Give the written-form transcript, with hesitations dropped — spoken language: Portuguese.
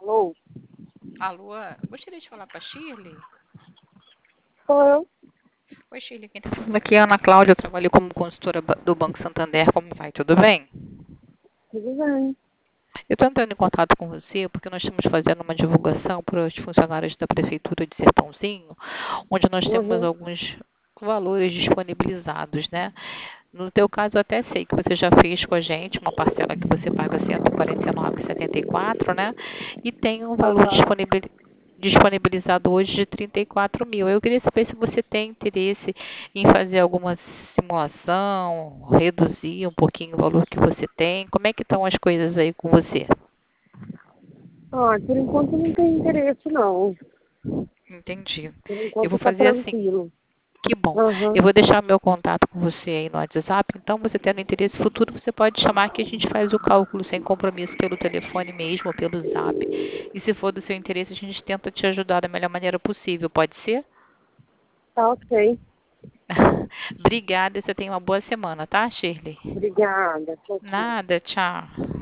Alô? Alô, gostaria de falar com a Shirley? Sou eu. Oi, Shirley, quem está falando aqui é a Ana Cláudia, eu trabalho como consultora do Banco Santander, como vai? Tudo bem? Tudo bem. Eu estou entrando em contato com você porque nós estamos fazendo uma divulgação para os funcionários da Prefeitura de Sertãozinho, onde nós temos Uhum. alguns valores disponibilizados, né? No teu caso, eu até sei que você já fez com a gente uma parcela que você paga R$ 149,74, né? E tem um valor Aham. disponibilizado hoje de 34 mil. Eu queria saber se você tem interesse em fazer alguma simulação, reduzir um pouquinho o valor que você tem. Como é que estão as coisas aí com você? Por enquanto não tem interesse, não. Entendi. Por Eu vou enquanto tá fazer assim. tranquilo. Que bom. Aham. Eu vou deixar meu contato com você aí no WhatsApp. Então, você tendo interesse futuro, você pode chamar que a gente faz o cálculo sem compromisso pelo telefone mesmo ou pelo Zap. E se for do seu interesse, a gente tenta te ajudar da melhor maneira possível. Pode ser? Tá ok. Obrigada. Você tenha uma boa semana, tá, Shirley? Obrigada. Tchau, tchau. Nada. Tchau.